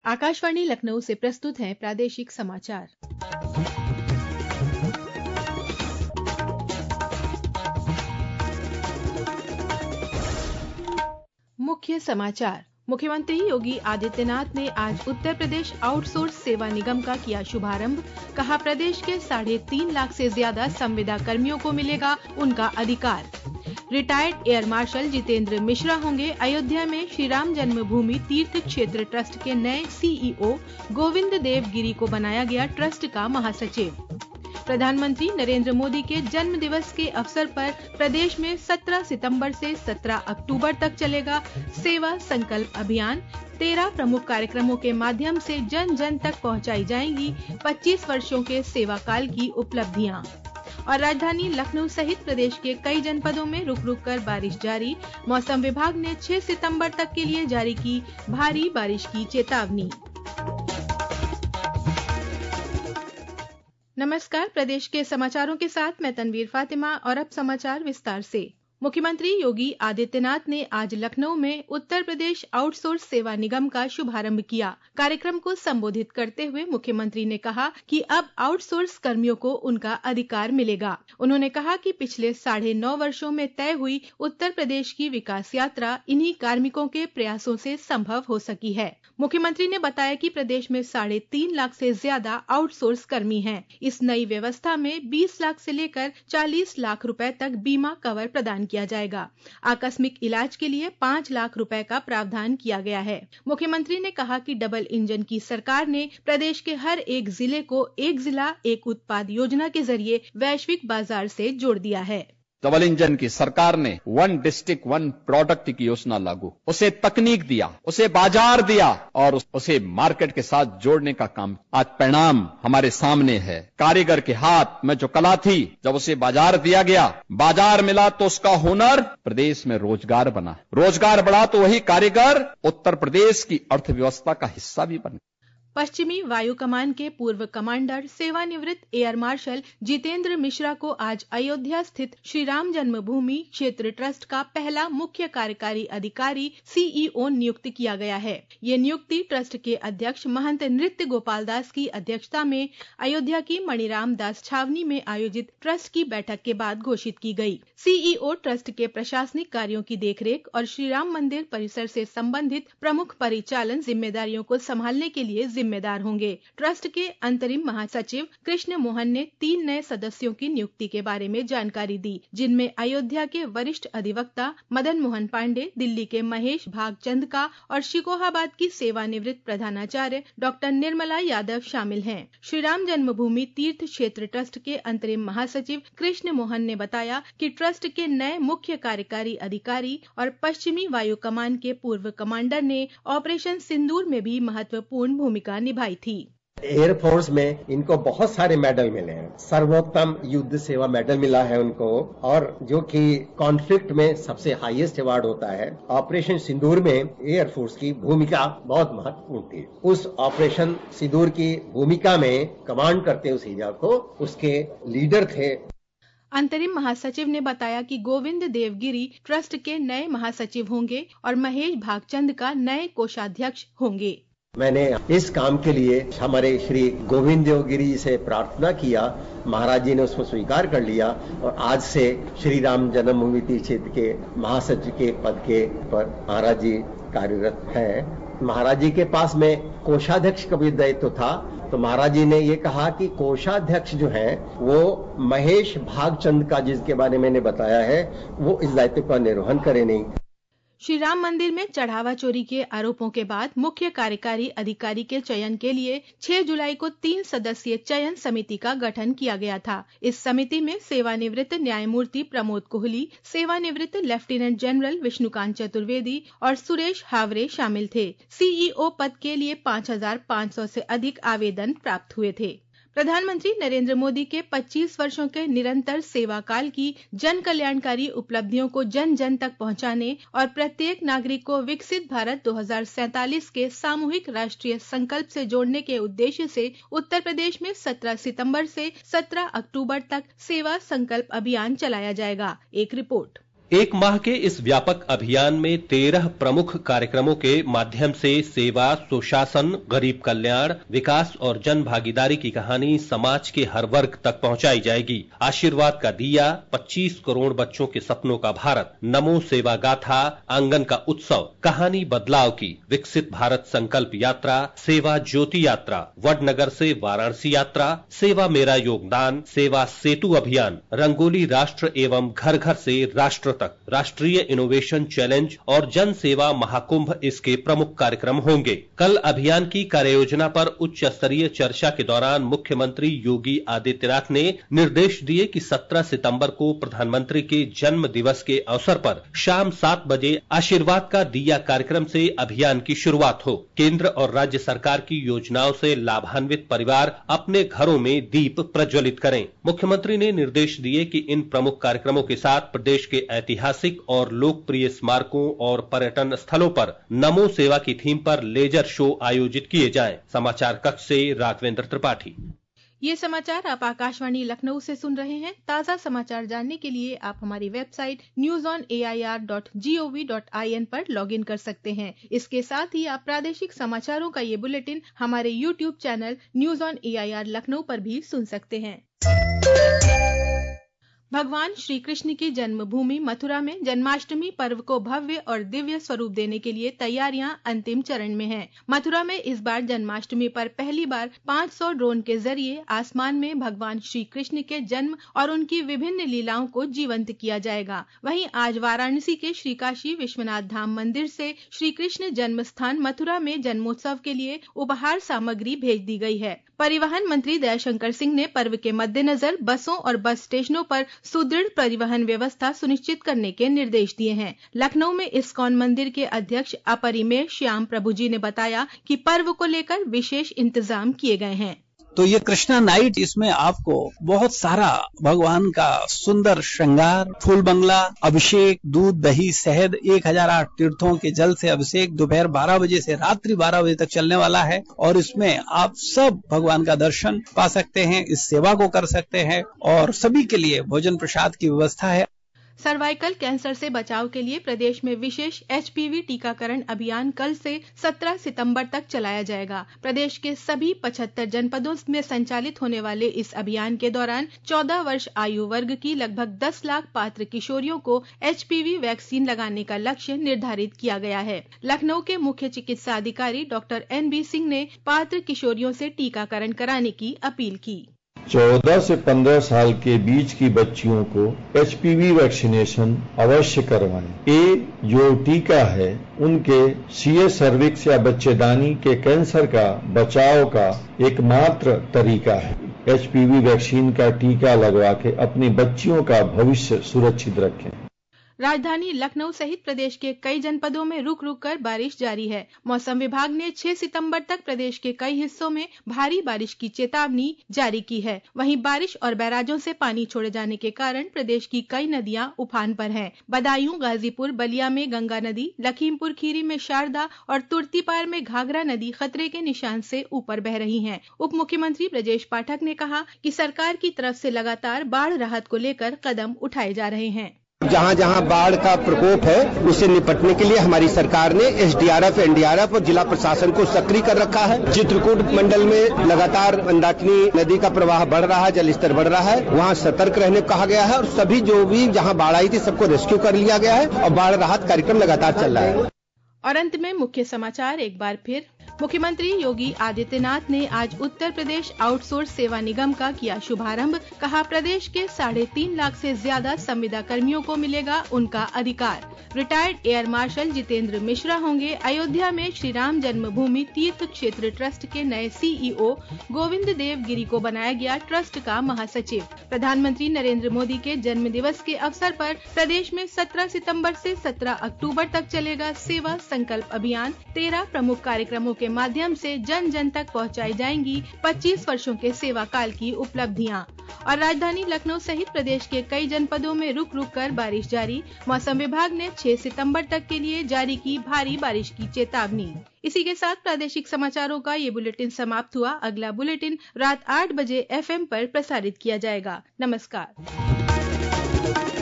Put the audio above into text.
आकाशवाणी लखनऊ से प्रस्तुत हैं प्रादेशिक समाचार। मुख्य समाचार। मुख्यमंत्री योगी आदित्यनाथ ने आज उत्तर प्रदेश आउटसोर्स सेवा निगम का किया शुभारंभ। कहा, प्रदेश के 3.5 लाख से ज्यादा संविदा कर्मियों को मिलेगा उनका अधिकार। Retired air marshal Jitendra Mishra होंगे अयोध्या में श्री राम जन्मभूमि तीर्थ क्षेत्र ट्रस्ट के नए सीईओ। गोविंद देव गिरी को बनाया गया ट्रस्ट का महासचिव। प्रधानमंत्री नरेंद्र मोदी के जन्म दिवस के अवसर पर प्रदेश में 17 सितंबर से 17 अक्टूबर तक चलेगा सेवा संकल्प अभियान। 13 प्रमुख कार्यक्रमों के माध्यम से जन जन तक पहुंचाई जाएंगी 25 वर्षों के सेवा काल की उपलब्धियां। और राजधानी लखनऊ सहित प्रदेश के कई जनपदों में रुक रुक कर बारिश जारी। मौसम विभाग ने 6 सितंबर तक के लिए जारी की भारी बारिश की चेतावनी। नमस्कार, प्रदेश के समाचारों के साथ मैं तनवीर फातिमा और अब समाचार विस्तार से। मुख्यमंत्री योगी आदित्यनाथ ने आज लखनऊ में उत्तर प्रदेश आउटसोर्स सेवा निगम का शुभारंभ किया। कार्यक्रम को संबोधित करते हुए मुख्यमंत्री ने कहा कि अब आउटसोर्स कर्मियों को उनका अधिकार मिलेगा। उन्होंने कहा कि पिछले 9.5 वर्षों में तय हुई उत्तर प्रदेश की विकास यात्रा इन्हीं कार्मिकों के प्रयासों से संभव हो सकी है। मुख्यमंत्री ने बताया कि प्रदेश में 3.5 लाख से ज्यादा आउटसोर्स कर्मी हैं। इस नई व्यवस्था में 20 लाख से लेकर 40 लाख रुपए तक बीमा कवर प्रदान किया जाएगा। आकस्मिक इलाज के लिए 5 लाख रुपए का प्रावधान किया गया है। मुख्यमंत्री ने कहा कि डबल इंजन की सरकार ने प्रदेश के हर एक जिले को एक जिला एक उत्पाद योजना के जरिए वैश्विक बाजार से जोड़ दिया है। डबल इंजन की सरकार ने 1 डिस्ट्रिक्ट 1 प्रोडक्ट की योजना लागू, उसे तकनीक दिया, उसे बाजार दिया और उसे मार्केट के साथ जोड़ने का काम। आज परिणाम हमारे सामने है। कारीगर के हाथ में जो कला थी, जब उसे बाजार दिया गया, बाजार मिला तो उसका हुनर प्रदेश में रोजगार बना। रोजगार बढ़ा तो वही कारीगर उत्तर प्रदेश की अर्थव्यवस्था का हिस्सा भी बना। पश्चिमी वायु कमान के पूर्व कमांडर सेवानिवृत्त एयर मार्शल जितेंद्र मिश्रा को आज अयोध्या स्थित श्री राम जन्मभूमि क्षेत्र ट्रस्ट का पहला मुख्य कार्यकारी अधिकारी सीईओ नियुक्त किया गया है। ये नियुक्ति ट्रस्ट के अध्यक्ष महंत नृत्य गोपाल दास की अध्यक्षता में अयोध्या की मणिराम दास छावनी में आयोजित ट्रस्ट की बैठक के बाद घोषित की गई। सीईओ ट्रस्ट के प्रशासनिक कार्यों की देखरेख और श्री राम मंदिर परिसर से संबंधित प्रमुख परिचालन जिम्मेदारियों को संभालने के लिए जिम्मेदार होंगे। ट्रस्ट के अंतरिम महासचिव कृष्ण मोहन ने 3 नए सदस्यों की नियुक्ति के बारे में जानकारी दी, जिनमें अयोध्या के वरिष्ठ अधिवक्ता मदन मोहन पांडे, दिल्ली के महेश भागचंद का और शिकोहाबाद की सेवानिवृत्त प्रधानाचार्य डॉक्टर निर्मला यादव शामिल हैं। श्री राम जन्मभूमि तीर्थ क्षेत्र ट्रस्ट के अंतरिम महासचिव कृष्ण मोहन ने बताया कि ट्रस्ट के नए मुख्य कार्यकारी अधिकारी और पश्चिमी वायु कमान के पूर्व कमांडर ने ऑपरेशन सिंदूर में भी महत्वपूर्ण भूमिका निभाई थी। एयरफोर्स में इनको बहुत सारे मेडल मिले हैं। सर्वोत्तम युद्ध सेवा मेडल मिला है उनको, और जो कि कॉन्फ्लिक्ट में सबसे हाईएस्ट अवार्ड होता है। ऑपरेशन सिंदूर में एयरफोर्स की भूमिका बहुत महत्वपूर्ण थी। उस ऑपरेशन सिंदूर की भूमिका में कमांड करते उस एरिया को उसके लीडर थे। अंतरिम महासचिव ने बताया कि गोविंद देवगिरी ट्रस्ट के नए महासचिव होंगे और महेश भागचंद का नए कोषाध्यक्ष होंगे। मैंने इस काम के लिए हमारे श्री गोविंद देवगिरी से प्रार्थना किया, महाराज जी ने उसको स्वीकार कर लिया और आज से श्री राम जन्मभूमि क्षेत्र के महासचिव के पद के पर महाराज जी कार्यरत हैं। महाराज जी के पास में कोषाध्यक्ष का भी दायित्व था, तो महाराज जी ने ये कहा कि कोषाध्यक्ष जो है वो महेश भागचंद का, जिसके बारे में मैंने बताया है, वो इस दायित्व का निर्वहन करे नहीं। श्री राम मंदिर में चढ़ावा चोरी के आरोपों के बाद मुख्य कार्यकारी अधिकारी के चयन के लिए 6 जुलाई को 3 सदस्यीय चयन समिति का गठन किया गया था। इस समिति में सेवानिवृत्त न्यायमूर्ति प्रमोद कोहली, सेवानिवृत्त लेफ्टिनेंट जनरल विष्णुकांत चतुर्वेदी और सुरेश हावरे शामिल थे। सीईओ पद के लिए 5,500 से अधिक आवेदन प्राप्त हुए थे। प्रधानमंत्री नरेंद्र मोदी के 25 वर्षों के निरंतर सेवा काल की जन कल्याणकारी उपलब्धियों को जन जन तक पहुंचाने और प्रत्येक नागरिक को विकसित भारत 2047 के सामूहिक राष्ट्रीय संकल्प से जोड़ने के उद्देश्य से उत्तर प्रदेश में 17 सितंबर से 17 अक्टूबर तक सेवा संकल्प अभियान चलाया जाएगा। एक रिपोर्ट। एक माह के इस व्यापक अभियान में 13 प्रमुख कार्यक्रमों के माध्यम से सेवा, सुशासन, गरीब कल्याण, विकास और जन भागीदारी की कहानी समाज के हर वर्ग तक पहुंचाई जाएगी। आशीर्वाद का दिया, 25 करोड़ बच्चों के सपनों का भारत, नमो सेवा गाथा, आंगन का उत्सव, कहानी बदलाव की, विकसित भारत संकल्प यात्रा, सेवा ज्योति यात्रा, वडनगर से वाराणसी यात्रा, सेवा मेरा योगदान, सेवा सेतु अभियान, रंगोली राष्ट्र एवं घर घर से राष्ट्र तक, राष्ट्रीय इनोवेशन चैलेंज और जन सेवा महाकुंभ इसके प्रमुख कार्यक्रम होंगे। कल अभियान की कार्ययोजना पर उच्च स्तरीय चर्चा के दौरान मुख्यमंत्री योगी आदित्यनाथ ने निर्देश दिए कि 17 सितंबर को प्रधानमंत्री के जन्म दिवस के अवसर पर शाम 7 बजे आशीर्वाद का दिया कार्यक्रम से अभियान की शुरुआत हो। केंद्र और राज्य सरकार की योजनाओं से लाभान्वित परिवार अपने घरों में दीप प्रज्वलित करें। मुख्यमंत्री ने निर्देश दिए कि इन प्रमुख कार्यक्रमों के साथ प्रदेश के ऐतिहासिक और लोकप्रिय स्मारकों और पर्यटन स्थलों पर नमो सेवा की थीम पर लेजर शो आयोजित किए जाएं। समाचार कक्ष से राघवेंद्र त्रिपाठी। ये समाचार आप आकाशवाणी लखनऊ से सुन रहे हैं। ताज़ा समाचार जानने के लिए आप हमारी वेबसाइट newsonair.gov.in पर लॉगिन कर सकते हैं। इसके साथ ही आप प्रादेशिक समाचारों का ये बुलेटिन हमारे YouTube channel news on AIR Lucknow पर भी सुन सकते हैं। भगवान श्री कृष्ण की जन्मभूमि मथुरा में जन्माष्टमी पर्व को भव्य और दिव्य स्वरूप देने के लिए तैयारियां अंतिम चरण में हैं। मथुरा में इस बार जन्माष्टमी पर पहली बार 500 ड्रोन के जरिए आसमान में भगवान श्री कृष्ण के जन्म और उनकी विभिन्न लीलाओं को जीवंत किया जाएगा। वहीं आज वाराणसी के श्री काशी विश्वनाथ धाम मंदिर से श्री कृष्ण जन्म स्थान मथुरा में जन्मोत्सव के लिए उपहार सामग्री भेज दी गई है। परिवहन मंत्री दयाशंकर सिंह ने पर्व के मद्देनजर बसों और बस स्टेशनों पर सुदृढ़ परिवहन व्यवस्था सुनिश्चित करने के निर्देश दिए हैं। लखनऊ में इस्कॉन मंदिर के अध्यक्ष अपरिमेय श्याम प्रभु जी ने बताया कि पर्व को लेकर विशेष इंतजाम किए गए हैं। तो ये कृष्णा नाइट, इसमें आपको बहुत सारा भगवान का सुंदर श्रृंगार, फूल बंगला, अभिषेक, दूध, दही, शहद, 1008 तीर्थों के जल से अभिषेक दोपहर 12 बजे से रात्रि 12 बजे तक चलने वाला है और इसमें आप सब भगवान का दर्शन पा सकते हैं, इस सेवा को कर सकते हैं और सभी के लिए भोजन प्रसाद की व्यवस्था है। सर्वाइकल कैंसर से बचाव के लिए प्रदेश में विशेष HPV टीकाकरण अभियान कल से 17 सितंबर तक चलाया जाएगा। प्रदेश के सभी 75 जनपदों में संचालित होने वाले इस अभियान के दौरान 14 वर्ष आयु वर्ग की लगभग 10 लाख पात्र किशोरियों को HPV वैक्सीन लगाने का लक्ष्य निर्धारित किया गया है। लखनऊ के मुख्य चिकित्सा अधिकारी डॉक्टर NB सिंह ने पात्र किशोरियों से टीकाकरण कराने की अपील की। 14 से 15 साल के बीच की बच्चियों को HPV वैक्सीनेशन अवश्य करवाएं। ये जो टीका है उनके CS सर्विक्स या बच्चेदानी के कैंसर का बचाव का एकमात्र तरीका है। HPV वैक्सीन का टीका लगवा के अपनी बच्चियों का भविष्य सुरक्षित रखें। राजधानी लखनऊ सहित प्रदेश के कई जनपदों में रुक रुक कर बारिश जारी है। मौसम विभाग ने 6 सितंबर तक प्रदेश के कई हिस्सों में भारी बारिश की चेतावनी जारी की है। वहीं बारिश और बैराजों से पानी छोड़े जाने के कारण प्रदेश की कई नदियां उफान पर हैं। बदायूं, गाजीपुर, बलिया में गंगा नदी, लखीमपुर खीरी में शारदा और तुर्तीपार में घाघरा नदी खतरे के निशान से ऊपर बह रही हैं। उप मुख्यमंत्री ब्रजेश पाठक ने कहा कि सरकार की तरफ से लगातार बाढ़ राहत को लेकर कदम उठाए जा रहे हैं। जहाँ जहाँ बाढ़ का प्रकोप है उससे निपटने के लिए हमारी सरकार ने SDRF, NDRF और जिला प्रशासन को सक्रिय कर रखा है। चित्रकूट मंडल में लगातार मंदाकिनी नदी का प्रवाह बढ़ रहा है, जल स्तर बढ़ रहा है, वहाँ सतर्क रहने को कहा गया है और सभी जो भी जहाँ बाढ़ आई थी सबको रेस्क्यू कर लिया गया है और बाढ़ राहत कार्यक्रम लगातार चल रहा है। और अंत में मुख्य समाचार एक बार फिर। मुख्यमंत्री योगी आदित्यनाथ ने आज उत्तर प्रदेश आउटसोर्स सेवा निगम का किया शुभारंभ। कहा, प्रदेश के 3.5 लाख से ज्यादा संविदा कर्मियों को मिलेगा उनका अधिकार। Retired air marshal Jitendra Mishra होंगे अयोध्या में श्री राम जन्मभूमि तीर्थ क्षेत्र ट्रस्ट के नए CEO। गोविंद देव गिरी को बनाया गया ट्रस्ट का महासचिव। प्रधानमंत्री नरेंद्र मोदी के जन्म दिवस के अवसर पर प्रदेश में 17 सितंबर से 17 अक्टूबर तक चलेगा सेवा संकल्प अभियान। 13 प्रमुख कार्यक्रमों के माध्यम से जन जन तक पहुंचाई जाएंगी 25 वर्षों के सेवा काल की उपलब्धियां। और राजधानी लखनऊ सहित प्रदेश के कई जनपदों में रुक रुक कर बारिश जारी। मौसम विभाग ने 6 सितंबर तक के लिए जारी की भारी बारिश की चेतावनी। इसी के साथ प्रादेशिक समाचारों का ये बुलेटिन समाप्त हुआ। अगला बुलेटिन रात 8 बजे FM पर प्रसारित किया जाएगा। नमस्कार।